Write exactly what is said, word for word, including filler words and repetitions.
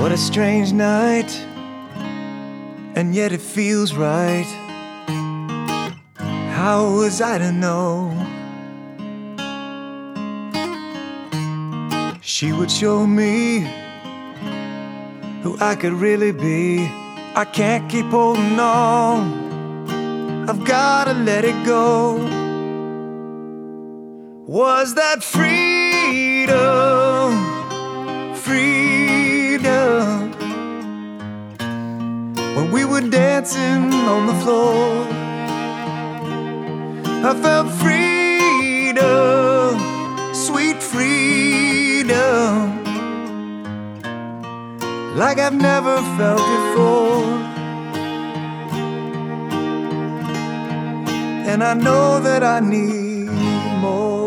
What a strange night, and yet it feels right. How was I to know? She would show me who I could really be. I can't keep holding on, I've gotta let it go. Was that freedom? Freedom. When we were dancing on the floor, I felt freedom, sweet freedom, like I've never felt before. And I know that I need more.